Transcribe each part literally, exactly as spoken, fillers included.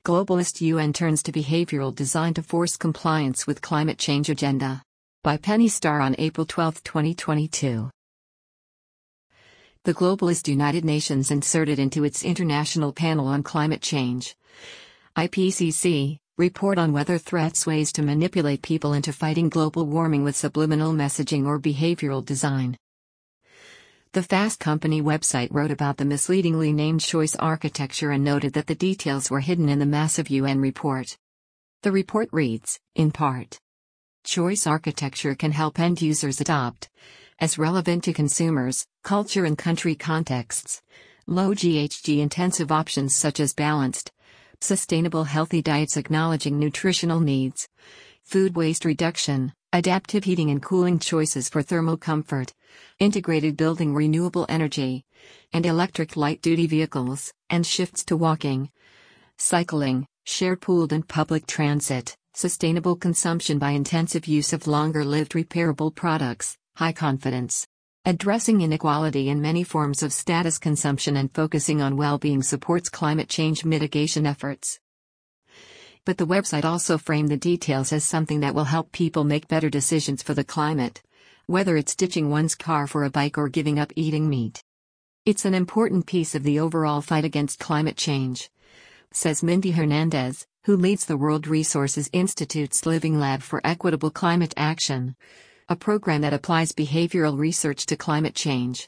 Globalist U N turns to behavioral design to force compliance with climate change agenda. By Penny Starr on April twelfth, twenty twenty-two. The globalist United Nations inserted into its International Panel on Climate Change I P C C report on weather threats ways to manipulate people into fighting global warming with subliminal messaging or behavioral design. The Fast Company website wrote about the misleadingly named choice architecture and noted that the details were hidden in the massive U N report. The report reads, in part, choice architecture can help end users adopt, as relevant to consumers, culture and country contexts, low G H G intensive options such as balanced, sustainable healthy diets acknowledging nutritional needs, food waste reduction, adaptive heating and cooling choices for thermal comfort, integrated building renewable energy, and electric light-duty vehicles, and shifts to walking, cycling, shared pooled and public transit, sustainable consumption by intensive use of longer-lived repairable products, high confidence. Addressing inequality in many forms of status consumption and focusing on well-being supports climate change mitigation efforts. But the website also framed the details as something that will help people make better decisions for the climate, whether it's ditching one's car for a bike or giving up eating meat. It's an important piece of the overall fight against climate change, says Mindy Hernandez, who leads the World Resources Institute's Living Lab for Equitable Climate Action, a program that applies behavioral research to climate change.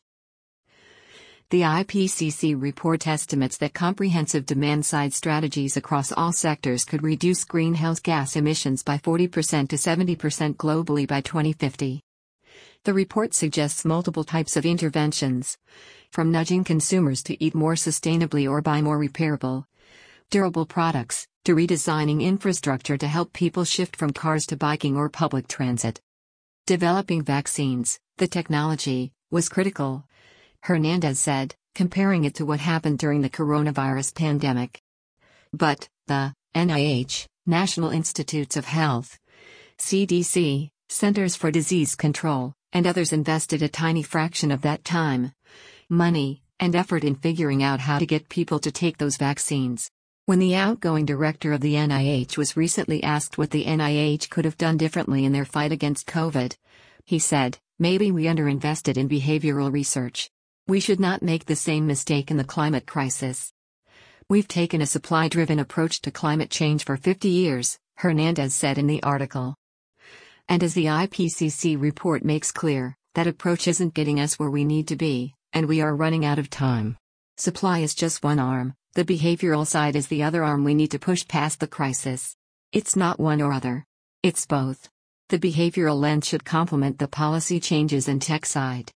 The I P C C report estimates that comprehensive demand-side strategies across all sectors could reduce greenhouse gas emissions by forty percent to seventy percent globally by twenty fifty. The report suggests multiple types of interventions, from nudging consumers to eat more sustainably or buy more repairable, durable products, to redesigning infrastructure to help people shift from cars to biking or public transit. Developing vaccines, the technology, was critical, Hernandez said, comparing it to what happened during the coronavirus pandemic. But, the N I H, National Institutes of Health, C D C, Centers for Disease Control, and others invested a tiny fraction of that time, money, and effort in figuring out how to get people to take those vaccines. When the outgoing director of the N I H was recently asked what the N I H could have done differently in their fight against COVID, he said, maybe we underinvested in behavioral research. We should not make the same mistake in the climate crisis. We've taken a supply-driven approach to climate change for fifty years, Hernandez said in the article. And as the I P C C report makes clear, that approach isn't getting us where we need to be, and we are running out of time. Supply is just one arm, the behavioral side is the other arm we need to push past the crisis. It's not one or other. It's both. The behavioral lens should complement the policy changes and tech side.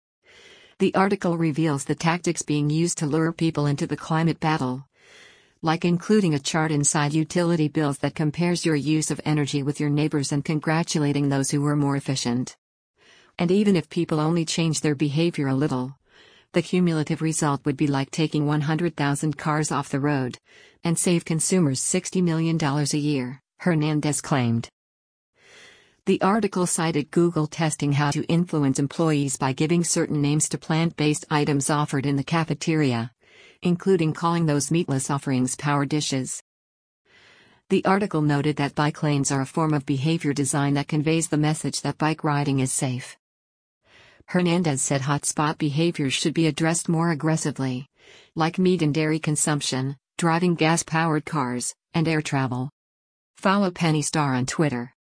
The article reveals the tactics being used to lure people into the climate battle, like including a chart inside utility bills that compares your use of energy with your neighbors and congratulating those who were more efficient. And even if people only change their behavior a little, the cumulative result would be like taking one hundred thousand cars off the road, and save consumers sixty million dollars a year, Hernandez claimed. The article cited Google testing how to influence employees by giving certain names to plant-based items offered in the cafeteria, including calling those meatless offerings power dishes. The article noted that bike lanes are a form of behavior design that conveys the message that bike riding is safe. Hernandez said hotspot behaviors should be addressed more aggressively, like meat and dairy consumption, driving gas-powered cars, and air travel. Follow Penny Starr on Twitter.